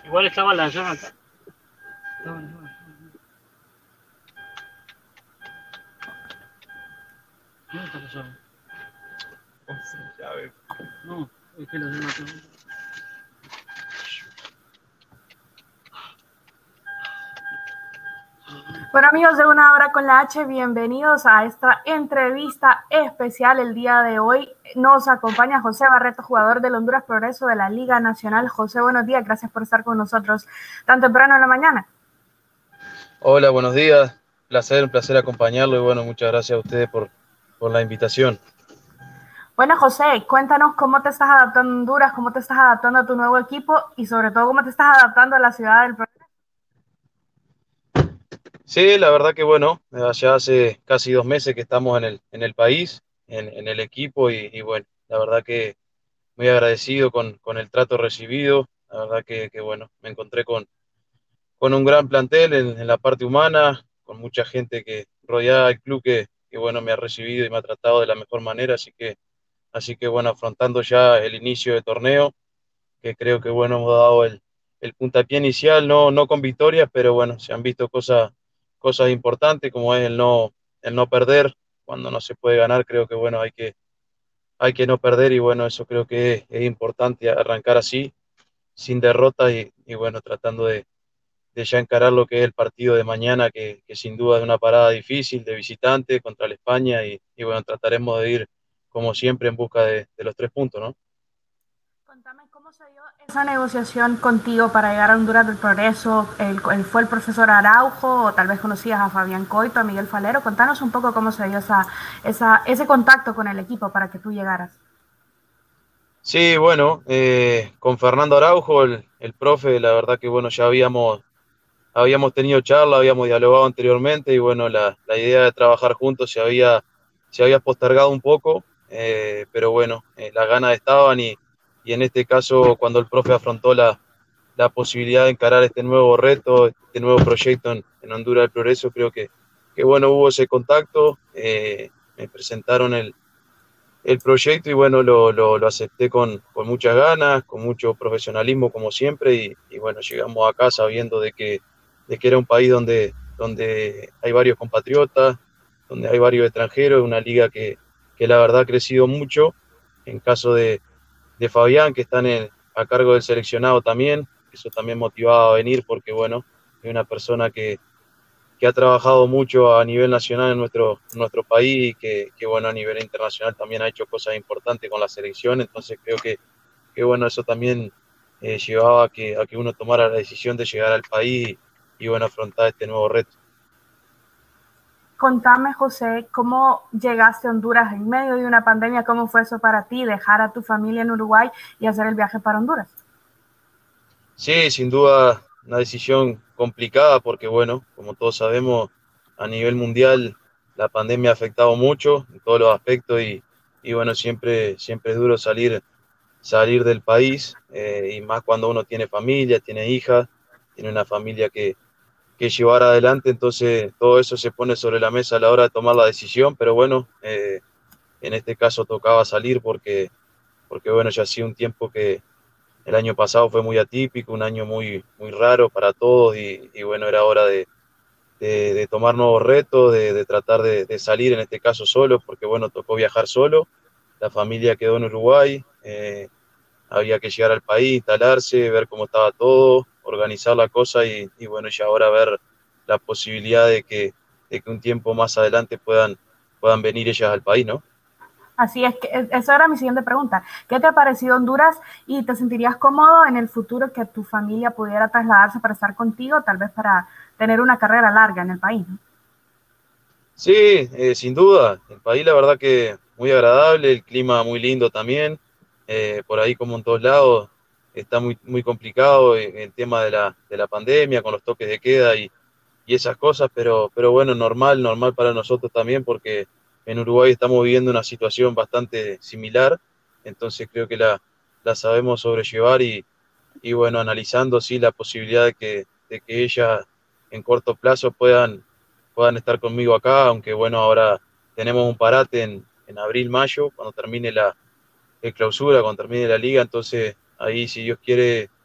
Igual estaba la llama acá. Estaba la llama. ¿Dónde está la llama? Llave. No, es que la llama acá. Bueno, amigos de Una Hora con la H, bienvenidos a esta entrevista especial el día de hoy. Nos acompaña José Barreto, jugador del Honduras Progreso de la Liga Nacional. José, buenos días, gracias por estar con nosotros tan temprano en la mañana. Hola, buenos días. Un placer acompañarlo y bueno, muchas gracias a ustedes por la invitación. Bueno, José, cuéntanos cómo te estás adaptando a Honduras, cómo te estás adaptando a tu nuevo equipo y sobre todo cómo te estás adaptando a la ciudad del Progreso. Sí, la verdad que bueno, ya hace casi 2 meses que estamos en el país, en el equipo y bueno, la verdad que muy agradecido con el trato recibido. La verdad que bueno, me encontré con un gran plantel en la parte humana, con mucha gente que rodeada al club que bueno, me ha recibido y me ha tratado de la mejor manera, así que bueno, afrontando ya el inicio del torneo, que creo que bueno, hemos dado el puntapié inicial, no con victorias, pero bueno, se han visto cosas importantes como es el no perder. Cuando no se puede ganar, creo que bueno, hay que no perder y bueno, eso creo que es importante arrancar así, sin derrotas y bueno, tratando de ya encarar lo que es el partido de mañana, que sin duda es una parada difícil de visitante contra la España y bueno, trataremos de ir como siempre en busca de los 3 puntos, ¿no? Contame cómo se dio esa negociación contigo para llegar a Honduras del Progreso. ¿Fue el profesor Araujo o tal vez conocías a Fabián Coito, a Miguel Falero? Contanos un poco cómo se dio ese contacto con el equipo para que tú llegaras. Sí, bueno, con Fernando Araujo, el profe, la verdad que bueno, ya habíamos tenido charla, habíamos dialogado anteriormente y bueno, la idea de trabajar juntos se había postergado un poco, pero bueno, las ganas estaban y en este caso cuando el profe afrontó la posibilidad de encarar este nuevo reto, este nuevo proyecto en Honduras del Progreso, creo que bueno, hubo ese contacto, me presentaron el proyecto y bueno, lo acepté con muchas ganas, con mucho profesionalismo como siempre y bueno, llegamos acá sabiendo de que era un país donde hay varios compatriotas, donde hay varios extranjeros, una liga que la verdad ha crecido mucho. En caso de Fabián, que está a cargo del seleccionado también, eso también motivaba a venir porque bueno, es una persona que ha trabajado mucho a nivel nacional en nuestro país y que, bueno, a nivel internacional también ha hecho cosas importantes con la selección, entonces creo que bueno, eso también llevaba a que uno tomara la decisión de llegar al país y bueno, afrontar este nuevo reto. Contame, José, cómo llegaste a Honduras en medio de una pandemia, cómo fue eso para ti, dejar a tu familia en Uruguay y hacer el viaje para Honduras. Sí, sin duda una decisión complicada porque bueno, como todos sabemos, a nivel mundial la pandemia ha afectado mucho en todos los aspectos y bueno, siempre es duro salir del país y más cuando uno tiene familia, tiene hijas, tiene una familia que llevar adelante, entonces todo eso se pone sobre la mesa a la hora de tomar la decisión, pero bueno, en este caso tocaba salir porque bueno, ya hacía un tiempo que el año pasado fue muy atípico, un año muy raro para todos y bueno, era hora de tomar nuevos retos, de tratar de salir en este caso solo, porque bueno, tocó viajar solo, la familia quedó en Uruguay, había que llegar al país, instalarse, ver cómo estaba todo, organizar la cosa y bueno, y ahora ver la posibilidad de que un tiempo más adelante puedan venir ellas al país, ¿no? Así es que esa era mi siguiente pregunta. ¿Qué te ha parecido Honduras y te sentirías cómodo en el futuro que tu familia pudiera trasladarse para estar contigo, tal vez para tener una carrera larga en el país, ¿no? Sí, sin duda, el país la verdad que muy agradable, el clima muy lindo también, por ahí como en todos lados está muy complicado el tema de la pandemia con los toques de queda y esas cosas, pero bueno, normal para nosotros también porque en Uruguay estamos viviendo una situación bastante similar, entonces creo que la sabemos sobrellevar y bueno, analizando sí la posibilidad de que ellas en corto plazo puedan estar conmigo acá, aunque bueno, ahora tenemos un parate en abril, mayo, cuando termine el clausura, cuando termine la liga, entonces ahí si Dios quiere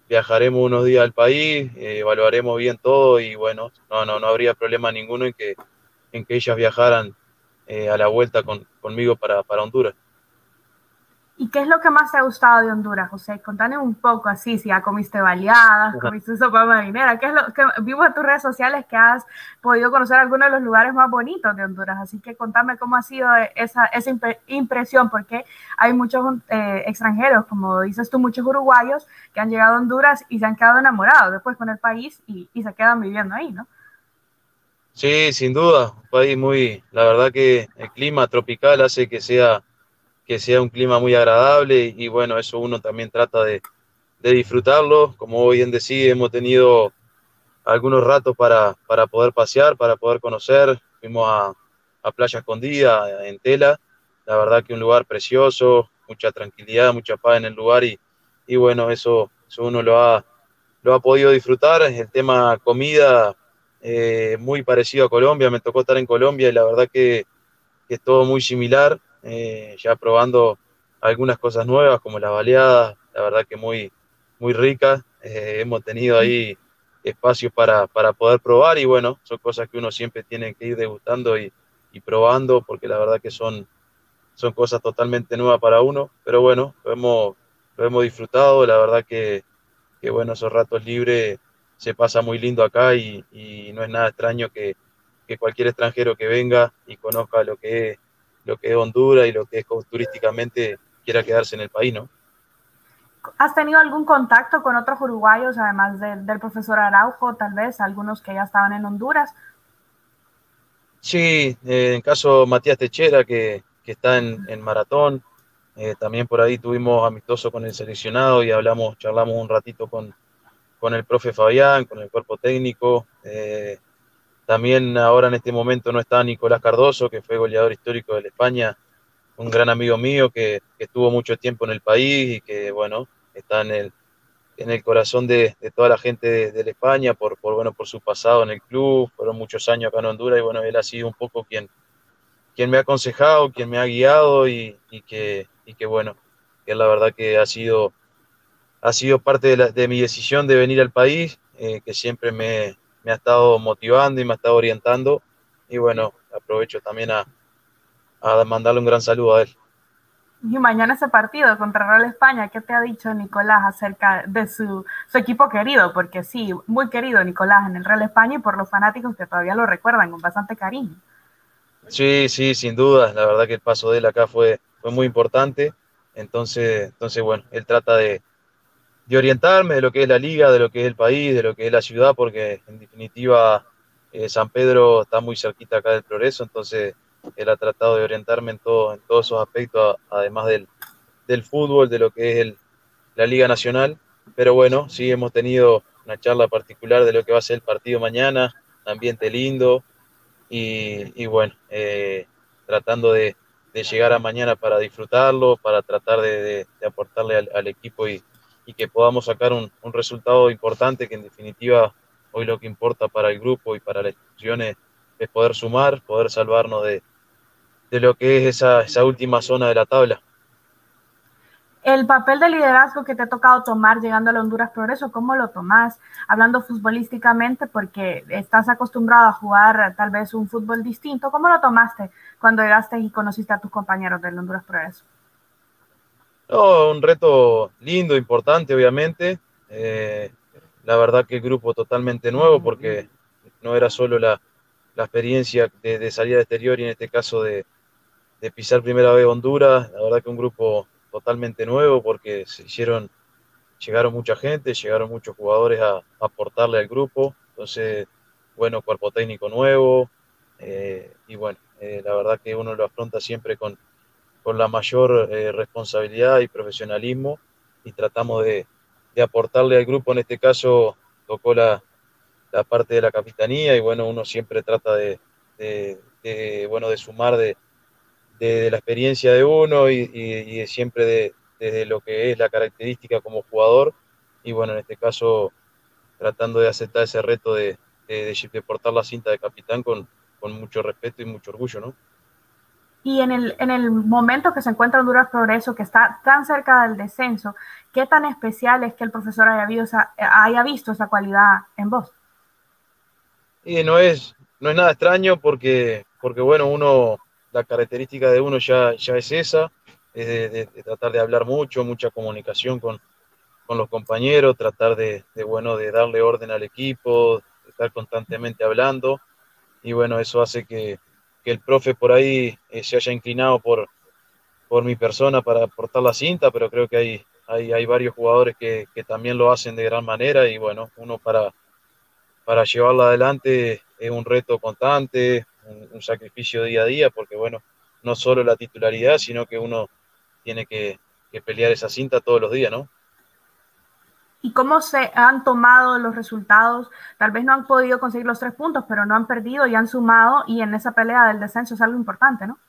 viajaremos unos días al país, evaluaremos bien todo y bueno, no habría problema ninguno en que ellas viajaran a la vuelta conmigo para Honduras. ¿Y qué es lo que más te ha gustado de Honduras, José? Contame un poco así, si ya comiste baleadas, comiste sopa marinera, ¿qué es lo que vimos en tus redes sociales que has podido conocer algunos de los lugares más bonitos de Honduras? Así que contame cómo ha sido esa impresión, porque hay muchos extranjeros, como dices tú, muchos uruguayos que han llegado a Honduras y se han quedado enamorados después con el país y se quedan viviendo ahí, ¿no? Sí, sin duda, un país muy, la verdad que el clima tropical hace que sea un clima muy agradable y bueno, eso uno también trata de disfrutarlo. Como bien decía, hemos tenido algunos ratos para poder pasear, para poder conocer. Fuimos a Playa Escondida, en Tela, la verdad que un lugar precioso, mucha tranquilidad, mucha paz en el lugar y bueno, eso uno lo ha podido disfrutar. El tema comida, muy parecido a Colombia, me tocó estar en Colombia y la verdad que es todo muy similar, ya probando algunas cosas nuevas como las baleadas, la verdad que muy ricas. Hemos tenido ahí espacios para poder probar y bueno, son cosas que uno siempre tiene que ir degustando y probando porque la verdad que son cosas totalmente nuevas para uno, pero bueno, lo hemos disfrutado, la verdad que bueno, esos ratos libres se pasa muy lindo acá y no es nada extraño que cualquier extranjero que venga y conozca lo que es Honduras y lo que es turísticamente quiera quedarse en el país, ¿no? ¿Has tenido algún contacto con otros uruguayos, además del profesor Araujo, tal vez, algunos que ya estaban en Honduras? Sí, en caso Matías Techera, que está en maratón, también por ahí tuvimos amistoso con el seleccionado y charlamos un ratito con el profe Fabián, con el cuerpo técnico. También ahora en este momento no está Nicolás Cardoso, que fue goleador histórico de la España, un gran amigo mío que estuvo mucho tiempo en el país y que, bueno, está en el corazón de toda la gente de la España bueno, por su pasado en el club, fueron muchos años acá en Honduras y, bueno, él ha sido un poco quien me ha aconsejado, quien me ha guiado y que bueno, que la verdad que ha sido parte de mi decisión de venir al país, que siempre me ha estado motivando y me ha estado orientando y bueno, aprovecho también a mandarle un gran saludo a él. Y mañana ese partido contra Real España, ¿qué te ha dicho Nicolás acerca de su equipo querido? Porque sí, muy querido Nicolás en el Real España y por los fanáticos que todavía lo recuerdan con bastante cariño. Sí, sí, sin duda, la verdad que el paso de él acá fue muy importante, entonces bueno, él trata de orientarme de lo que es la liga, de lo que es el país, de lo que es la ciudad, porque en definitiva San Pedro está muy cerquita acá del Progreso, entonces él ha tratado de orientarme en todos esos aspectos, además del fútbol, de lo que es la Liga Nacional. Pero bueno, sí hemos tenido una charla particular de lo que va a ser el partido mañana, un ambiente lindo y bueno, tratando de llegar a mañana para disfrutarlo, para tratar de aportarle al equipo y que podamos sacar un resultado importante que en definitiva hoy lo que importa para el grupo y para las instituciones es poder sumar, poder salvarnos de lo que es esa última zona de la tabla. El papel de liderazgo que te ha tocado tomar llegando a la Honduras Progreso, ¿cómo lo tomás? Hablando futbolísticamente, porque estás acostumbrado a jugar tal vez un fútbol distinto, ¿cómo lo tomaste cuando llegaste y conociste a tus compañeros del Honduras Progreso? No, un reto lindo, importante, obviamente. La verdad que el grupo totalmente nuevo, porque no era solo la experiencia de salir al exterior y en este caso de pisar primera vez Honduras. La verdad que un grupo totalmente nuevo, porque llegaron mucha gente, llegaron muchos jugadores a aportarle al grupo. Entonces, bueno, cuerpo técnico nuevo. Y bueno, la verdad que uno lo afronta siempre con la mayor responsabilidad y profesionalismo y tratamos de aportarle al grupo. En este caso tocó la parte de la capitanía y bueno, uno siempre trata bueno, de sumar de la experiencia de uno y siempre desde lo que es la característica como jugador y bueno, en este caso tratando de aceptar ese reto de portar la cinta de capitán con mucho respeto y mucho orgullo, ¿no? Y en el momento que se encuentra Honduras Progreso, que está tan cerca del descenso, ¿qué tan especial es que el profesor haya visto esa cualidad en vos? Y no es nada extraño porque bueno, la característica de uno ya es esa, es de tratar de hablar mucho, mucha comunicación con los compañeros, tratar bueno, de darle orden al equipo, de estar constantemente hablando, y bueno, eso hace que el profe por ahí se haya inclinado por mi persona para portar la cinta, pero creo que hay varios jugadores que también lo hacen de gran manera, y bueno, uno para llevarla adelante es un reto constante, un sacrificio día a día, porque bueno, no solo la titularidad, sino que uno tiene que pelear esa cinta todos los días, ¿no? ¿Y cómo se han tomado los resultados? Tal vez no han podido conseguir los 3 puntos, pero no han perdido y han sumado, y en esa pelea del descenso es algo importante, ¿no?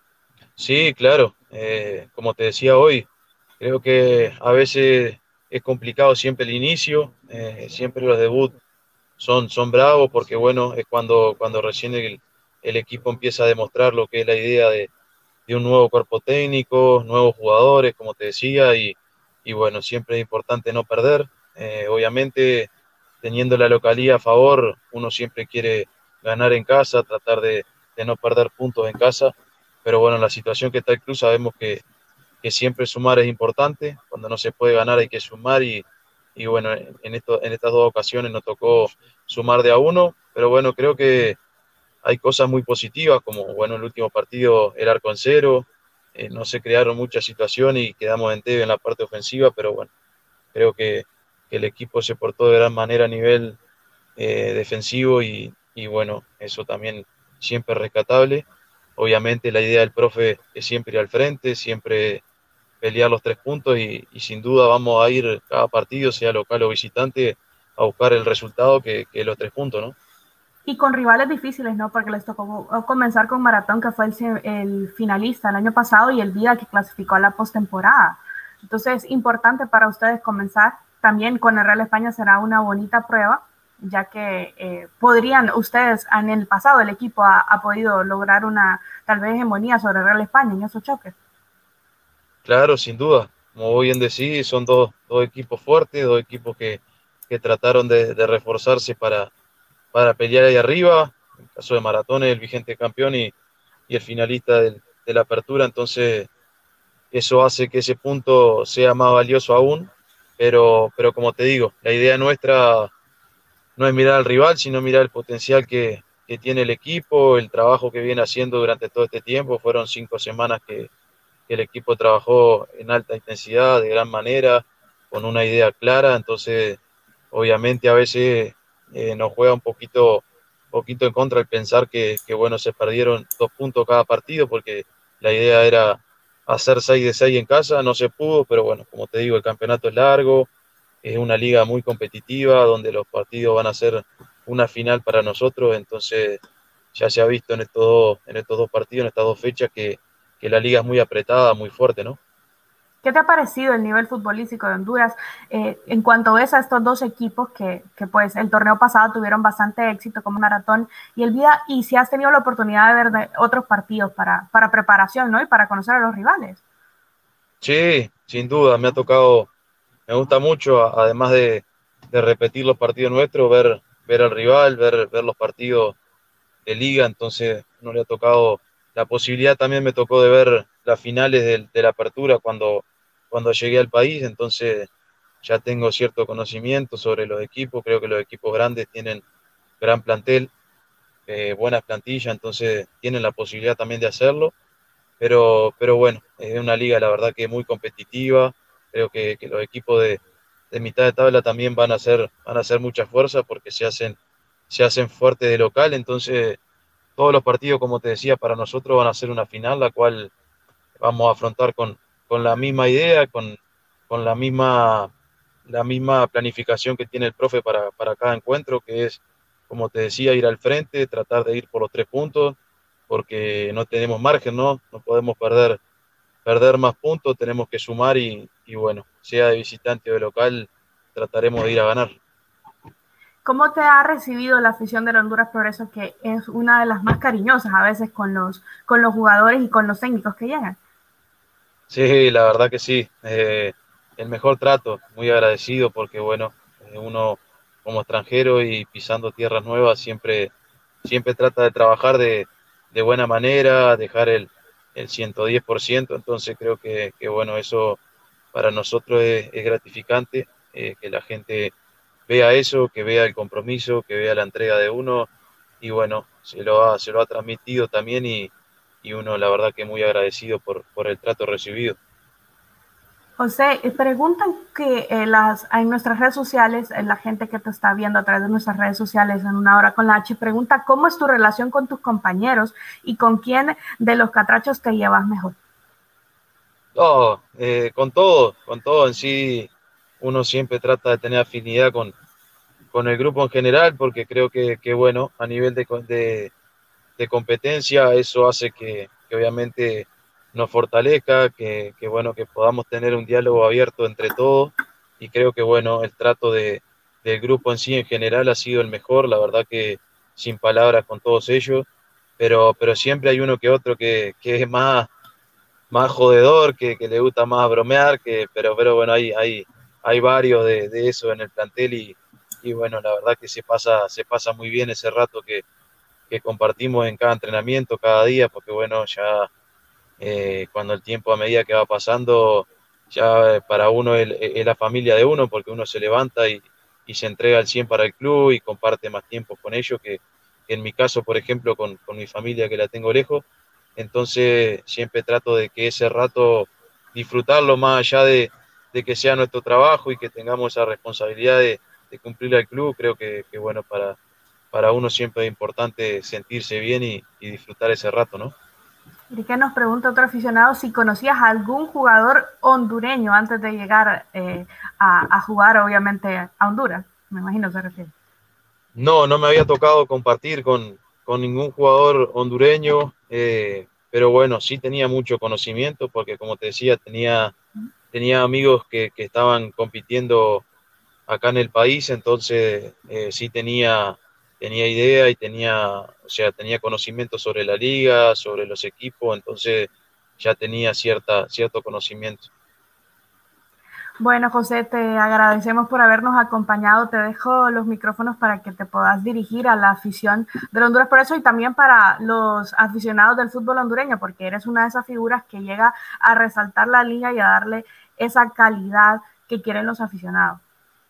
Sí, claro, como te decía hoy, creo que a veces es complicado siempre el inicio, siempre los debuts son bravos porque bueno, es cuando recién el equipo empieza a demostrar lo que es la idea de un nuevo cuerpo técnico, nuevos jugadores, como te decía, y bueno, siempre es importante no perder. Obviamente, teniendo la localía a favor, uno siempre quiere ganar en casa, tratar de no perder puntos en casa, pero bueno, en la situación que está el club sabemos que siempre sumar es importante, cuando no se puede ganar hay que sumar y bueno, en estas dos ocasiones nos tocó sumar de a uno, pero bueno, creo que hay cosas muy positivas, como bueno, el último partido el arco en cero, no se crearon muchas situaciones y quedamos en TV en la parte ofensiva, pero bueno, creo que el equipo se portó de gran manera a nivel defensivo y bueno, eso también siempre es rescatable. Obviamente la idea del profe es siempre ir al frente, siempre pelear los 3 puntos y sin duda vamos a ir cada partido, sea local o visitante, a buscar el resultado que los 3 puntos, ¿no? Y con rivales difíciles, ¿no? Porque les tocó comenzar con Maratón, que fue el finalista el año pasado, y el Vida, que clasificó a la postemporada. Entonces, importante para ustedes comenzar. También con el Real España será una bonita prueba, ya que podrían ustedes, en el pasado el equipo ha podido lograr una tal vez hegemonía sobre el Real España en esos choques. Claro, sin duda. Como bien decís, son dos equipos fuertes, dos equipos que trataron de reforzarse para pelear ahí arriba. En el caso de Maratón, el vigente campeón y el finalista de la apertura. Entonces, eso hace que ese punto sea más valioso aún. Pero como te digo, la idea nuestra no es mirar al rival, sino mirar el potencial que tiene el equipo, el trabajo que viene haciendo durante todo este tiempo. Fueron 5 semanas que el equipo trabajó en alta intensidad, de gran manera, con una idea clara, entonces obviamente a veces nos juega poquito en contra el pensar bueno, se perdieron 2 puntos cada partido, porque la idea era hacer 6 de 6 en casa, no se pudo, pero bueno, como te digo, el campeonato es largo, es una liga muy competitiva, donde los partidos van a ser una final para nosotros, entonces ya se ha visto en estos dos partidos, en estas dos fechas, que la liga es muy apretada, muy fuerte, ¿no? ¿Qué te ha parecido el nivel futbolístico de Honduras en cuanto ves a estos dos equipos que pues el torneo pasado tuvieron bastante éxito como Maratón y el Vida, y si has tenido la oportunidad de ver otros partidos para preparación, ¿no? Y para conocer a los rivales? Sí, sin duda, me ha tocado, me gusta mucho, además de repetir los partidos nuestros, ver al rival, ver los partidos de liga, entonces no le ha tocado, la posibilidad también me tocó de ver las finales de la apertura cuando llegué al país, entonces ya tengo cierto conocimiento sobre los equipos, creo que los equipos grandes tienen gran plantel, buenas plantillas, entonces tienen la posibilidad también de hacerlo, pero bueno, es una liga la verdad que muy competitiva, creo que los equipos de mitad de tabla también van a hacer mucha fuerza porque se hacen fuertes de local, entonces todos los partidos, como te decía, para nosotros van a ser una final, la cual vamos a afrontar con la misma idea, con la misma planificación que tiene el profe para cada encuentro, que es, como te decía, ir al frente, tratar de ir por los 3 puntos, porque no tenemos margen, ¿no? No podemos perder más puntos, tenemos que sumar y bueno, sea de visitante o de local, trataremos de ir a ganar. ¿Cómo te ha recibido la afición del Honduras Progreso, que es una de las más cariñosas a veces con los jugadores y con los técnicos que llegan? Sí, la verdad que sí. El mejor trato, muy agradecido porque, bueno, uno como extranjero y pisando tierras nuevas siempre trata de trabajar de buena manera, dejar el 110%. Entonces creo que, bueno, eso para nosotros es gratificante, que la gente vea eso, que vea el compromiso, que vea la entrega de uno y bueno, se lo ha transmitido también y uno la verdad que muy agradecido por el trato recibido. José, preguntan que en nuestras redes sociales, la gente que te está viendo a través de nuestras redes sociales en Una Hora con la H, pregunta cómo es tu relación con tus compañeros y con quién de los catrachos te llevas mejor. No, con todo en sí, uno siempre trata de tener afinidad con el grupo en general, porque creo que bueno, a nivel de competencia, eso hace que obviamente nos fortalezca, bueno, que podamos tener un diálogo abierto entre todos, y creo que bueno, el trato del grupo en sí en general ha sido el mejor, la verdad que sin palabras con todos ellos, pero siempre hay uno que otro que es más jodedor, que le gusta más bromear, pero bueno, hay varios de eso en el plantel y bueno, la verdad que se pasa muy bien ese rato que compartimos en cada entrenamiento, cada día, porque bueno, ya cuando el tiempo a medida que va pasando, ya para uno es la familia de uno, porque uno se levanta y se entrega al 100 para el club y comparte más tiempo con ellos que en mi caso, por ejemplo, con mi familia que la tengo lejos. Entonces siempre trato de que ese rato disfrutarlo más allá de que sea nuestro trabajo y que tengamos esa responsabilidad de cumplir al club. Creo que bueno, para uno siempre es importante sentirse bien y disfrutar ese rato, ¿no? Y que nos pregunta otro aficionado si conocías a algún jugador hondureño antes de llegar a jugar, obviamente, a Honduras. Me imagino se refiere. No, no me había tocado compartir con ningún jugador hondureño, pero bueno, sí tenía mucho conocimiento porque como te decía, tenía amigos que estaban compitiendo acá en el país, entonces sí tenía idea y tenía conocimiento sobre la liga, sobre los equipos, entonces ya tenía cierto conocimiento. Bueno, José, te agradecemos por habernos acompañado. Te dejo los micrófonos para que te puedas dirigir a la afición del Honduras por eso y también para los aficionados del fútbol hondureño, porque eres una de esas figuras que llega a resaltar la liga y a darle esa calidad que quieren los aficionados.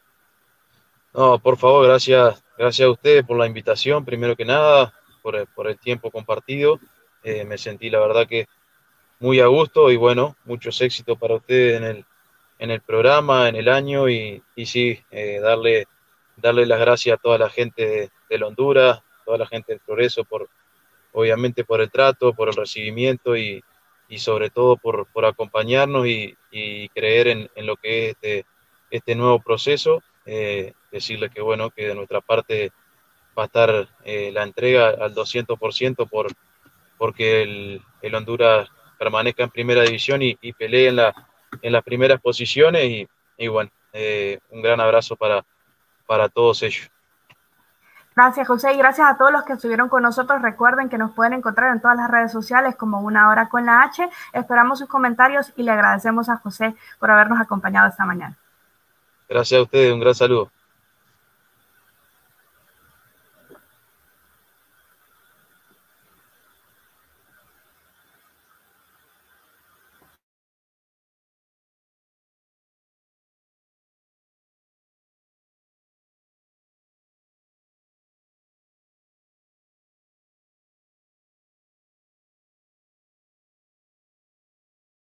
No, por favor, gracias a ustedes por la invitación, primero que nada, por el tiempo compartido. Me sentí la verdad que muy a gusto y bueno, muchos éxitos para ustedes en el programa, en el año y sí, darle las gracias a toda la gente de Honduras, toda la gente del Progreso, obviamente por el trato, por el recibimiento y sobre todo por acompañarnos y creer en lo que es este nuevo proceso. Decirles que bueno, que de nuestra parte va a estar la entrega al 200% porque el Honduras permanezca en primera división y pelee en las primeras posiciones y bueno, un gran abrazo para todos ellos. Gracias, José, y gracias a todos los que estuvieron con nosotros. Recuerden que nos pueden encontrar en todas las redes sociales como Una Hora con la H. Esperamos sus comentarios y le agradecemos a José por habernos acompañado esta mañana. Gracias a ustedes, un gran saludo.